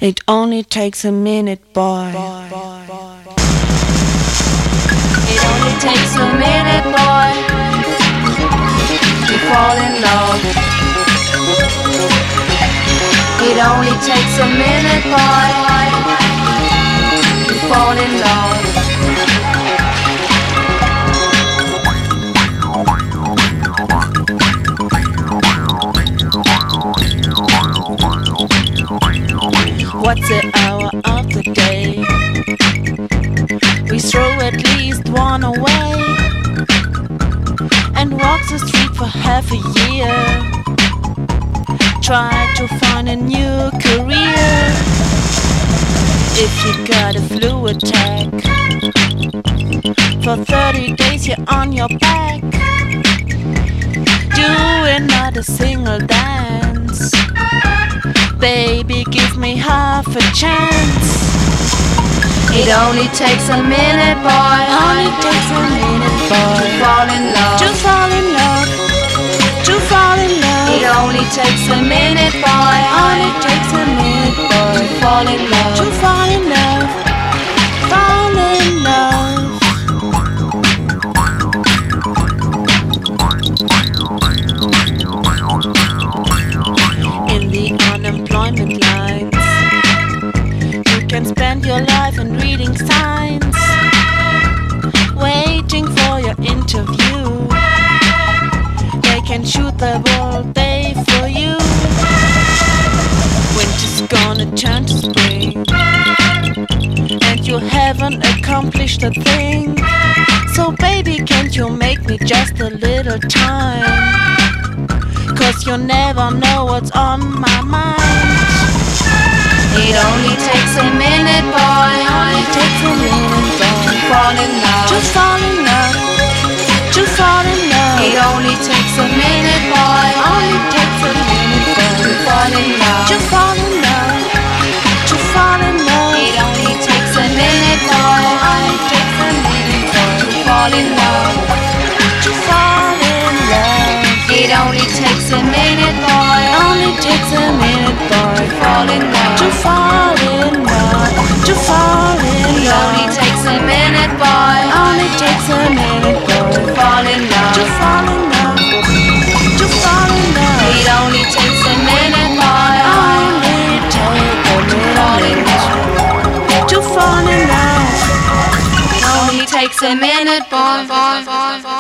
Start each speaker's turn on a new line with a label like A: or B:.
A: It only takes a minute, boy.
B: It only takes a minute, boy, to fall in love. It only takes a minute, boy, to fall in love.
A: What's the hour of the day? We throw at least one away and walk the street for half a year. Try to find a new career. If you got a flu attack, for 30 days you're on your back, doing not a single dance. Baby, give me half a chance.
B: It only takes a minute, boy.
A: Only takes a minute, boy.
B: To fall in love.
A: To fall in love. To fall in love.
B: It only takes a minute, boy.
A: Only takes a minute, boy.
B: To fall in love.
A: To fall in love. Fall in love. In the unemployment lines, you can spend your life in reading signs, waiting for your interview. They can shoot the whole day for you. Winter's gonna turn to spring, and you haven't accomplished a thing. So baby, can't you make me just a little time? 'Cause you never know what's on my mind.
B: It only takes a minute, boy.
A: Only takes a minute, boy.
B: To fall in love.
A: To fall in love. To fall in love.
B: It only takes a minute, boy.
A: Only takes a minute, boy.
B: To fall in love.
A: To fall in love. To fall in love.
B: It only takes a minute, boy.
A: Only takes a minute, boy.
B: To fall in love.
A: To fall in love.
B: It only takes a minute, boy.
A: Only takes a minute, boy.
B: To fall in love.
A: To fall in love. To fall in
B: It
A: love.
B: only takes a minute, boy.
A: Only takes a minute, boy.
B: To fall in love.
A: To fall in love. To fall in love.
B: It only takes a minute, boy.
A: Only take a
B: Fall in
A: minute
B: love.
A: to fall in love.
B: It only takes a minute, boy.